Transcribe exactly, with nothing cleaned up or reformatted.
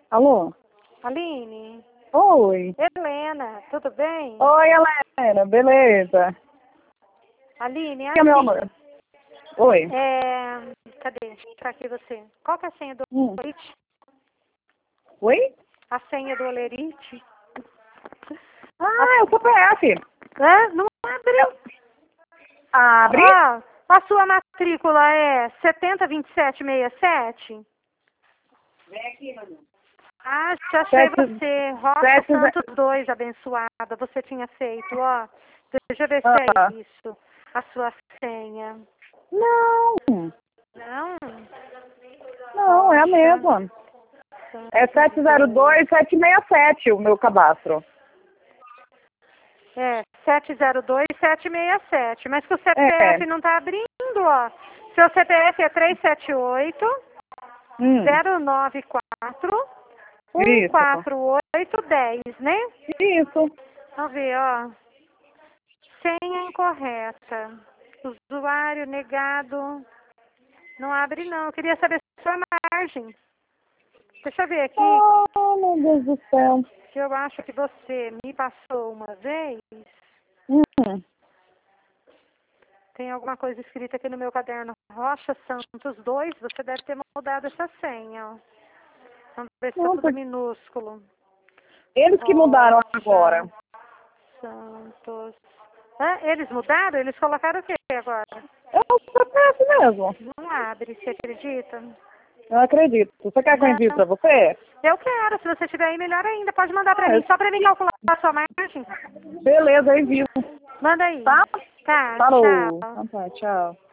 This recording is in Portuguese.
Alô? Aline? Oi. Helena, tudo bem? Oi, Helena, beleza? Aline, Que é meu assim, amor? Oi. é... Cadê? Deixa eu entrar aqui você. Qual que é a senha do Hum. Olerite? Oi? A senha do Olerite? Ah, é o C P F. É? Não abriu. Abre? Ó, a sua matrícula é setenta vinte e sete sessenta e sete? Vem aqui, mano. Ah, já achei Sete, você. Rocha sete, Santos dois, abençoada. Você tinha feito, ó. Deixa eu ver se ah, é isso. A sua senha. não, Não? não, é a mesma. É sete zero dois sete seis sete o meu cadastro. É, sete zero dois sete seis sete. Mas que o C P F É. não tá abrindo, ó. Seu C P F é três sete oito Hum, zero nove quatro um isso, quatro oito dez, né? isso. Vamos ver, ó. Senha incorreta. Usuário negado. Não abre, não. Eu queria saber a sua margem. Deixa eu ver aqui. Oh, meu Deus do céu. Que eu acho que você me passou uma vez. Hum. Tem alguma coisa escrita aqui no meu caderno. Rocha Santos dois. Você deve ter mudado essa senha, ó. Vamos ver se tá Não, tudo por- minúsculo. eles que mudaram agora. Rocha Santos. Ah, eles mudaram? Eles colocaram o que agora? É o C P F mesmo. Não abre, você acredita? Eu acredito. Você quer que eu envie Não. pra você? Eu quero, se você tiver aí, melhor ainda. Pode mandar pra Ah, mim, eu- só pra mim calcular a sua margem. beleza, eu envio. Manda aí. Tá? Tá, Falou. tchau. Então tá, tchau.